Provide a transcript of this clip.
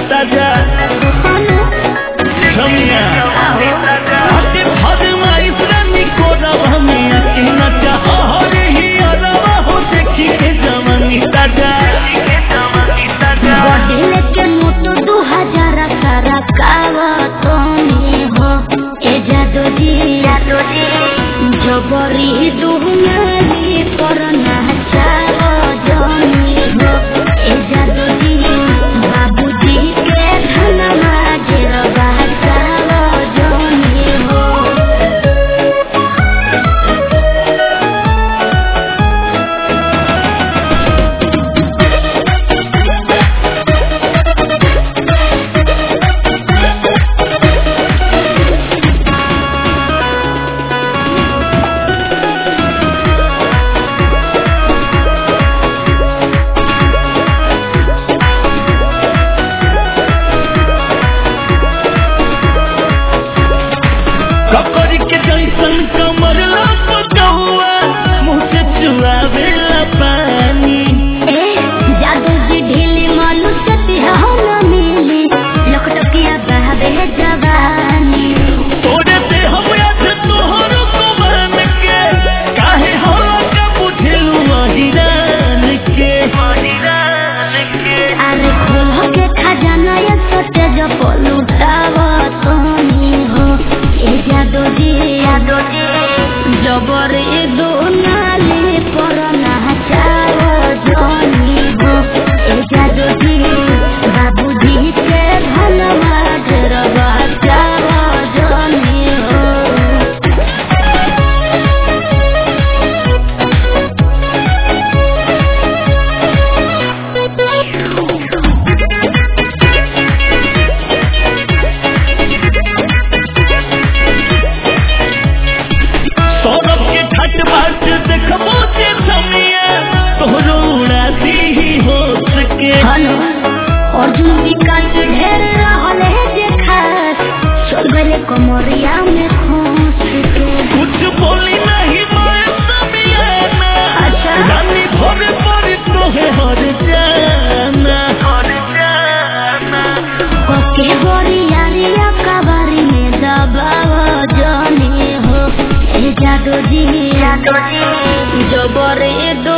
ताजा रमिया आते फरमाइश रानी को रमिया के नचा और ही अरवा हो देखी के जवानी ताजा बॉडी लेके मोटो 2000 सारा कावा तुमी हो ए जादू जी जबरी दुनियाली पर नाचाओ जमी हो ए जादू जी बाबूजी के धनमा जेरबा चाओ जमी हो ककरी के जैसन कमर लपकौआ मुँह से चुआवेला पानी जादू जी ढीली मनुष्य तिहाना मिली लखटकिया बहबे जवानी तोरे से हम आज तोहर को मान के काहे होला का बुझलू महिरान के अरे खोल के खजाना ये सटे जो लुटावा तुमी हो ए जादू जी जबरे दो नाली पर नाचाओ जमी हो ए जादू जी बाबूजी के धनमा जेरबा चाओ जमी हो सौरभ के ठट बाट देखबो जे समिया तोहरो उड़ाती ही हो सके हेलो अर्जुन विकास ढेर रहल है जे खास चल कमरिया में खोस के कुछ बोली नहीं मैं समियाना अच्छा। रानी भोरे पर तोहे हर जाना कोके बोरिया कबारी में दबाव जमी हो ए जादू जी जबरे